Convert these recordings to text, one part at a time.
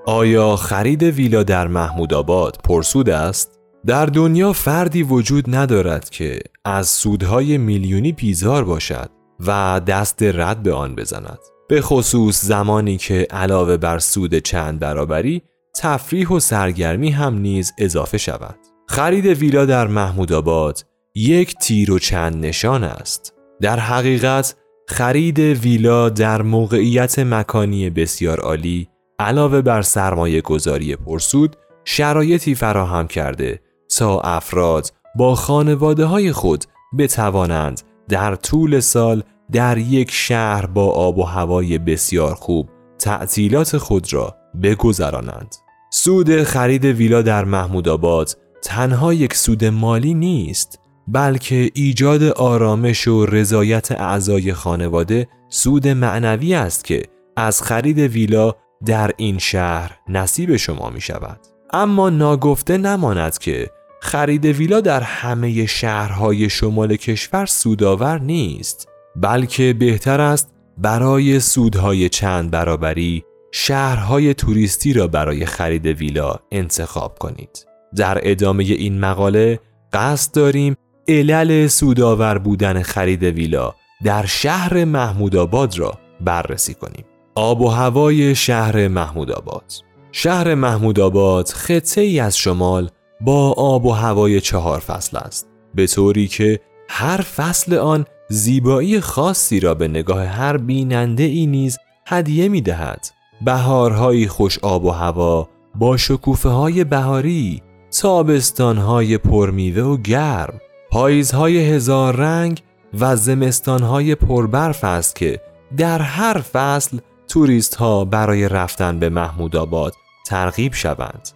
آیا خرید ویلا در محمودآباد پرسود است؟ در دنیا فردی وجود ندارد که از سودهای میلیونی بیزار باشد و دست رد به آن بزند. به خصوص زمانی که علاوه بر سود چند برابری، تفریح و سرگرمی هم نیز اضافه شود. خرید ویلا در محمودآباد یک تیر و چند نشان است. در حقیقت خرید ویلا در موقعیت مکانی بسیار عالی علاوه بر سرمایه گذاری پرسود شرایطی فراهم کرده تا افراد با خانواده های خود بتوانند در طول سال در یک شهر با آب و هوای بسیار خوب تعطیلات خود را بگذرانند. سود خرید ویلا در محمودآباد تنها یک سود مالی نیست، بلکه ایجاد آرامش و رضایت اعضای خانواده سود معنوی است که از خرید ویلا در این شهر نصیب شما می شود. اما ناگفته نماند که خرید ویلا در همه شهرهای شمال کشور سودآور نیست، بلکه بهتر است برای سودهای چند برابری شهرهای توریستی را برای خرید ویلا انتخاب کنید. در ادامه این مقاله قصد داریم علل سودآور بودن خرید ویلا در شهر محمودآباد را بررسی کنیم. آب و هوای شهر محمودآباد. شهر محمودآباد خطه‌ای از شمال با آب و هوای 4 فصل است، به طوری که هر فصل آن زیبایی خاصی را به نگاه هر بیننده ای نیز هدیه می دهد. بهارهای خوش آب و هوا با شکوفه‌های بهاری، تابستان‌های پرمیوه و گرم، پاییزهای هزار رنگ و زمستان‌های پربرف است که در هر فصل توریست‌ها برای رفتن به محمودآباد ترغیب شوند.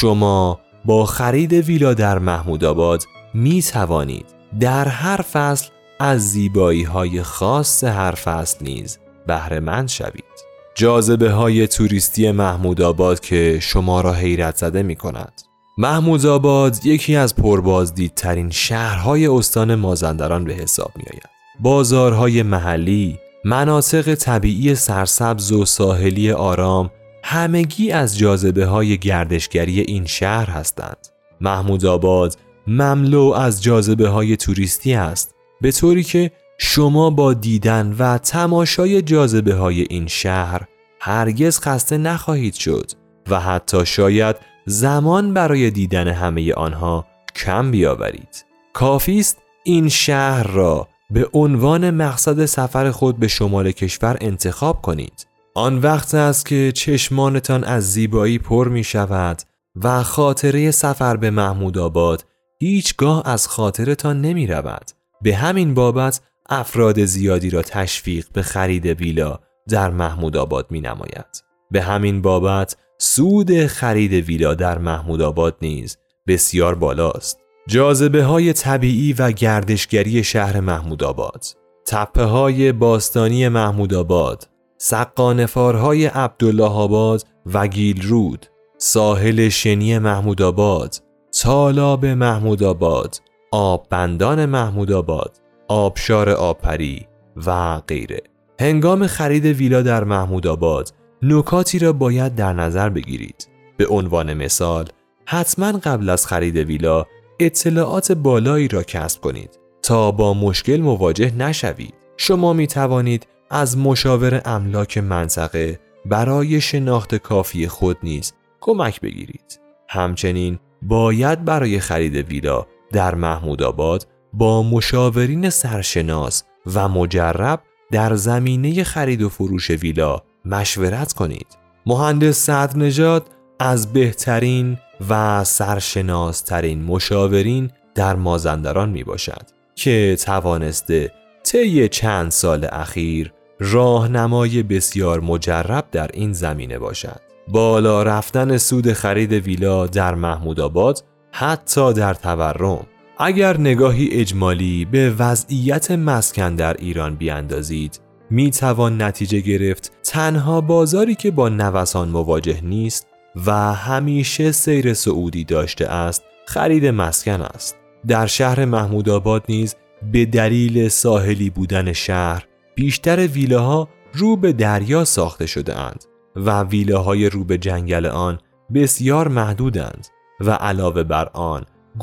شما با خرید ویلا در محمودآباد می توانید در هر فصل از زیبایی‌های خاص هر فصل نیز بهره مند شوید. جاذبه‌های توریستی محمودآباد که شما را حیرت زده می‌کند. محمودآباد یکی از پربازدیدترین شهرهای استان مازندران به حساب می‌آید. بازارهای محلی، مناطق طبیعی سرسبز و ساحلی آرام همگی از جاذبه‌های گردشگری این شهر هستند. محمودآباد مملو از جاذبه‌های توریستی است، به طوری که شما با دیدن و تماشای جاذبه‌های این شهر هرگز خسته نخواهید شد و حتی شاید زمان برای دیدن همه آنها کم بیاورید. کافی است این شهر را به عنوان مقصد سفر خود به شمال کشور انتخاب کنید. آن وقت است که چشمانتان از زیبایی پر می شود و خاطره سفر به محمودآباد هیچگاه از خاطرتان نمی رود. به همین بابت افراد زیادی را تشویق به خرید ویلا در محمودآباد می نماید. به همین بابت سود خرید ویلا در محمودآباد نیز بسیار بالاست. جاذبه‌های طبیعی و گردشگری شهر محمودآباد، تپه‌های باستانی محمودآباد، سقانفارهای عبدالله‌آباد و گیلرود، ساحل شنی محمودآباد، تالاب محمودآباد، آببندان محمودآباد، آبشار آبپری و غیره. هنگام خرید ویلا در محمودآباد نکاتی را باید در نظر بگیرید. به عنوان مثال، حتما قبل از خرید ویلا اطلاعات بالایی را کسب کنید تا با مشکل مواجه نشوید. شما می توانید از مشاور املاک منطقه برای شناخت کافی خود نیز کمک بگیرید. همچنین باید برای خرید ویلا در محمودآباد با مشاورین سرشناس و مجرب در زمینه خرید و فروش ویلا مشورت کنید. مهندس صدرنژاد از بهترین و سرشناسترین مشاورین در مازندران می باشد که توانسته طی چند سال اخیر راهنمای بسیار مجرب در این زمینه باشد. بالا رفتن سود خرید ویلا در محمودآباد حتی در تورم. اگر نگاهی اجمالی به وضعیت مسکن در ایران بیاندازید، می توان نتیجه گرفت تنها بازاری که با نوسان مواجه نیست و همیشه سیر صعودی داشته است خرید مسکن است. در شهر محمودآباد نیز به دلیل ساحلی بودن شهر بیشتر ویلاها رو به دریا ساخته شده اند و ویلاهای رو به جنگل آن بسیار محدودند و علاوه بر آن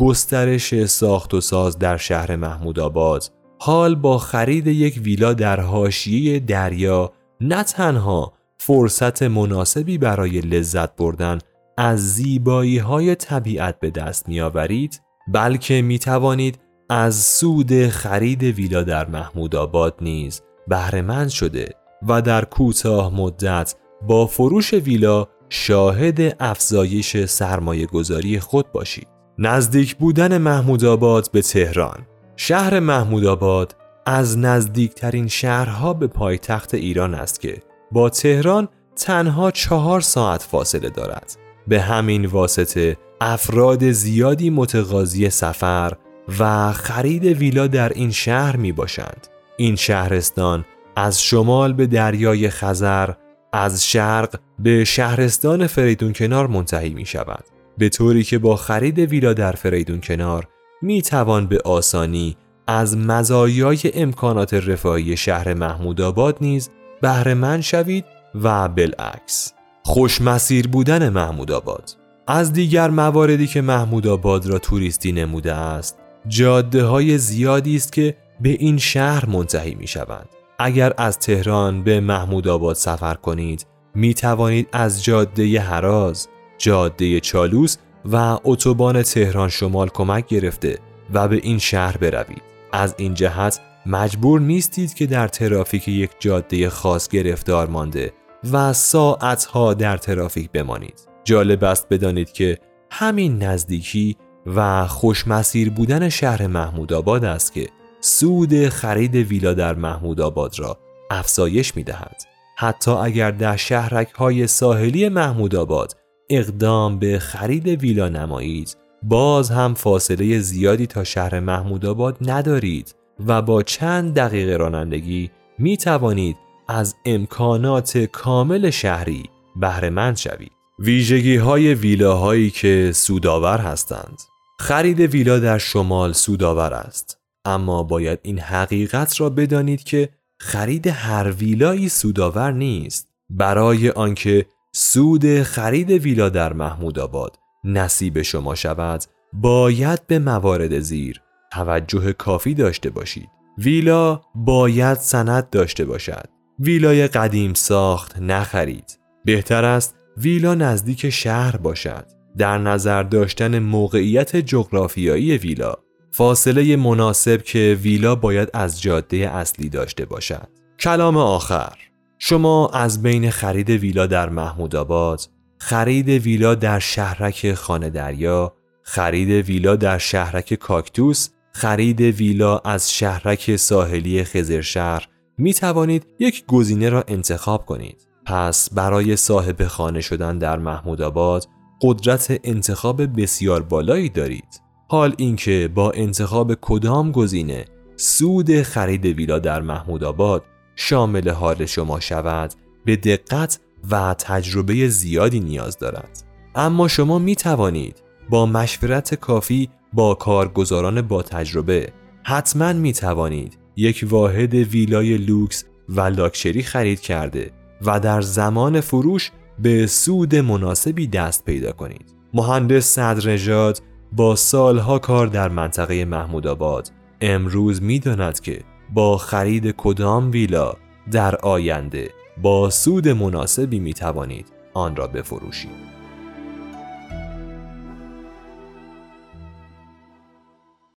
گسترش ساخت و ساز در شهر محمودآباد حال با خرید یک ویلا در حاشیه دریا نه تنها فرصت مناسبی برای لذت بردن از زیبایی‌های طبیعت به دست می‌آورید، بلکه می‌توانید از سود خرید ویلا در محمودآباد نیز بهره‌مند شده و در کوتاه مدت با فروش ویلا شاهد افزایش سرمایه‌گذاری خود باشید. نزدیک بودن محمودآباد به تهران. شهر محمودآباد از نزدیکترین شهرها به پایتخت ایران است که با تهران تنها 4 ساعت فاصله دارد. به همین واسطه افراد زیادی متقاضی سفر و خرید ویلا در این شهر می باشند. این شهرستان از شمال به دریای خزر، از شرق به شهرستان فریدون کنار منتهی می شود، به طوری که با خرید ویلا در فریدون کنار می توان به آسانی از مزایای امکانات رفاهی شهر محمودآباد نیز بهره‌مند شوید و بالعکس. خوش‌مسیر بودن محمودآباد. از دیگر مواردی که محمودآباد را توریستی نموده است، جاده‌های زیادی است که به این شهر منتهی می‌شوند. اگر از تهران به محمودآباد سفر کنید، می توانید از جاده هراز، جاده چالوس و اتوبان تهران شمال کمک گرفته و به این شهر بروید. از این جهت مجبور نیستید که در ترافیک یک جاده خاص گرفتار مانده و ساعتها در ترافیک بمانید. جالب است بدانید که همین نزدیکی و خوش‌مسیر بودن شهر محمودآباد است که سود خرید ویلا در محمودآباد را افزایش می‌دهد. حتی اگر در شهرک‌های ساحلی محمودآباد اقدام به خرید ویلا نمایید، باز هم فاصله زیادی تا شهر محمودآباد ندارید و با چند دقیقه رانندگی می توانید از امکانات کامل شهری بهره‌مند شوید. ویژگی‌های ویلاهایی که سودآور هستند. خرید ویلا در شمال سودآور است، اما باید این حقیقت را بدانید که خرید هر ویلایی سودآور نیست. برای آنکه سود خرید ویلا در محمودآباد نصیب شما شود، باید به موارد زیر توجه کافی داشته باشید. ویلا باید سند داشته باشد. ویلای قدیم ساخت نخرید. بهتر است ویلا نزدیک شهر باشد. در نظر داشتن موقعیت جغرافیایی ویلا، فاصله مناسب که ویلا باید از جاده اصلی داشته باشد. کلام آخر: شما از بین خرید ویلا در محمودآباد، خرید ویلا در شهرک خانه دریا، خرید ویلا در شهرک کاکتوس، خرید ویلا از شهرک ساحلی خضرشهر می توانید یک گزینه را انتخاب کنید. پس برای صاحب خانه شدن در محمودآباد قدرت انتخاب بسیار بالایی دارید. حال اینکه با انتخاب کدام گزینه سود خرید ویلا در محمودآباد شامل حال شما شود به دقت و تجربه زیادی نیاز دارد. اما شما می توانید با مشورت کافی با کارگزاران با تجربه حتما می توانید یک واحد ویلای لوکس و لاکچری خرید کرده و در زمان فروش به سود مناسبی دست پیدا کنید. مهندس صدرنژاد با سالها کار در منطقه محمودآباد امروز می داند که با خرید کدام ویلا در آینده با سود مناسبی می توانید آن را بفروشید.